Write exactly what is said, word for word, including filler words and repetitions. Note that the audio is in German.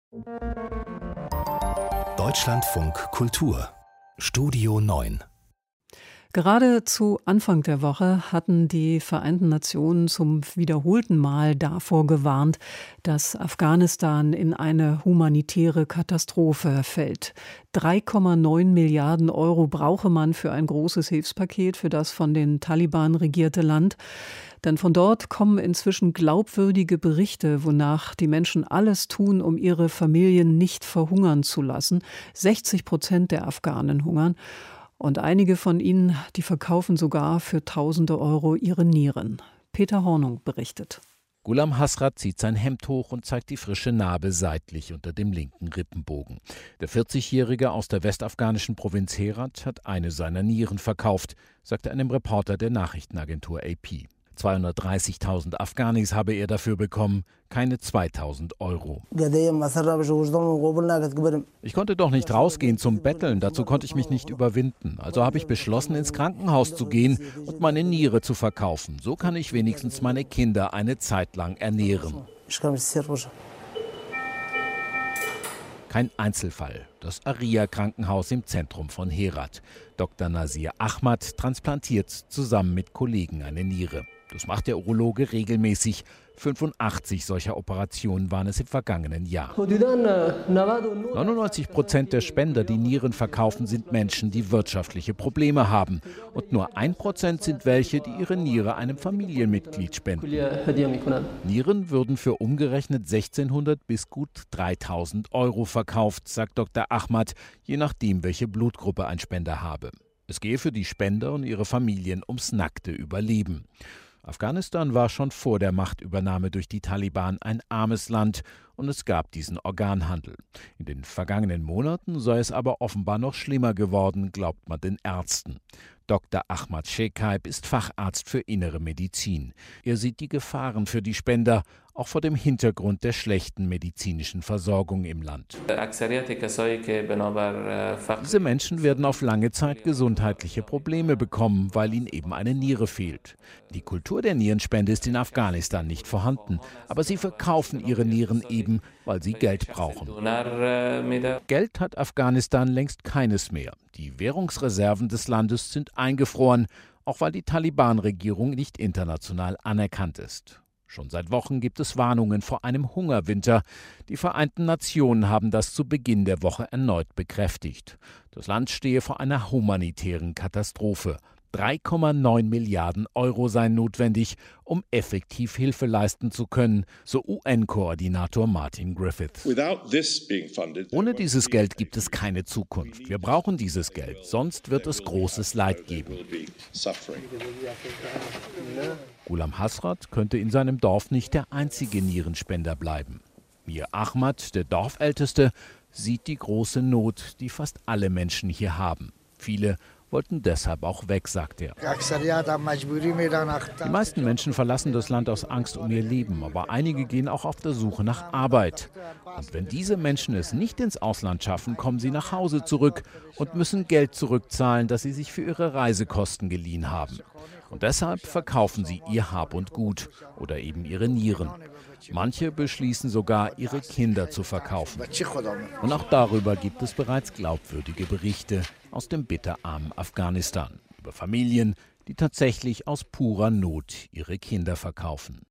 Deutschlandfunk Kultur Studio neun. Gerade zu Anfang der Woche hatten die Vereinten Nationen zum wiederholten Mal davor gewarnt, dass Afghanistan in eine humanitäre Katastrophe fällt. drei Komma neun Milliarden Euro brauche man für ein großes Hilfspaket für das von den Taliban regierte Land. Denn von dort kommen inzwischen glaubwürdige Berichte, wonach die Menschen alles tun, um ihre Familien nicht verhungern zu lassen. sechzig Prozent der Afghanen hungern. Und einige von ihnen, die verkaufen sogar für tausende Euro ihre Nieren. Peter Hornung berichtet. Ghulam Hasrat zieht sein Hemd hoch und zeigt die frische Narbe seitlich unter dem linken Rippenbogen. Der vierzigjährige aus der westafghanischen Provinz Herat hat eine seiner Nieren verkauft, sagte einem Reporter der Nachrichtenagentur A P. zweihundertdreißigtausend Afghanis habe er dafür bekommen, keine zweitausend Euro. Ich konnte doch nicht rausgehen zum Betteln, dazu konnte ich mich nicht überwinden. Also habe ich beschlossen, ins Krankenhaus zu gehen und meine Niere zu verkaufen. So kann ich wenigstens meine Kinder eine Zeit lang ernähren. Kein Einzelfall. Das Aria-Krankenhaus im Zentrum von Herat. Doktor Nasir Ahmad transplantiert zusammen mit Kollegen eine Niere. Das macht der Urologe regelmäßig. fünfundachtzig solcher Operationen waren es im vergangenen Jahr. neunundneunzig Prozent der Spender, die Nieren verkaufen, sind Menschen, die wirtschaftliche Probleme haben. Und nur ein Prozent sind welche, die ihre Niere einem Familienmitglied spenden. Nieren würden für umgerechnet sechzehnhundert bis gut dreitausend Euro verkauft, sagt Doktor Ahmad, je nachdem, welche Blutgruppe ein Spender habe. Es gehe für die Spender und ihre Familien ums nackte Überleben. Afghanistan war schon vor der Machtübernahme durch die Taliban ein armes Land und es gab diesen Organhandel. In den vergangenen Monaten sei es aber offenbar noch schlimmer geworden, glaubt man den Ärzten. Doktor Ahmad Shekaib ist Facharzt für innere Medizin. Er sieht die Gefahren für die Spender, auch vor dem Hintergrund der schlechten medizinischen Versorgung im Land. Diese Menschen werden auf lange Zeit gesundheitliche Probleme bekommen, weil ihnen eben eine Niere fehlt. Die Kultur der Nierenspende ist in Afghanistan nicht vorhanden, aber sie verkaufen ihre Nieren eben, weil sie Geld brauchen. Geld hat Afghanistan längst keines mehr. Die Währungsreserven des Landes sind eingefroren, auch weil die Taliban-Regierung nicht international anerkannt ist. Schon seit Wochen gibt es Warnungen vor einem Hungerwinter. Die Vereinten Nationen haben das zu Beginn der Woche erneut bekräftigt. Das Land stehe vor einer humanitären Katastrophe. drei Komma neun Milliarden Euro seien notwendig, um effektiv Hilfe leisten zu können, so U N-Koordinator Martin Griffiths. Ohne dieses Geld gibt es keine Zukunft. Wir brauchen dieses Geld, sonst wird es großes Leid geben. Ghulam Hasrat könnte in seinem Dorf nicht der einzige Nierenspender bleiben. Mir Ahmad, der Dorfälteste, sieht die große Not, die fast alle Menschen hier haben. Viele wollten deshalb auch weg, sagt er. Die meisten Menschen verlassen das Land aus Angst um ihr Leben, aber einige gehen auch auf der Suche nach Arbeit. Und wenn diese Menschen es nicht ins Ausland schaffen, kommen sie nach Hause zurück und müssen Geld zurückzahlen, das sie sich für ihre Reisekosten geliehen haben. Und deshalb verkaufen sie ihr Hab und Gut oder eben ihre Nieren. Manche beschließen sogar, ihre Kinder zu verkaufen. Und auch darüber gibt es bereits glaubwürdige Berichte aus dem bitterarmen Afghanistan. Über Familien, die tatsächlich aus purer Not ihre Kinder verkaufen.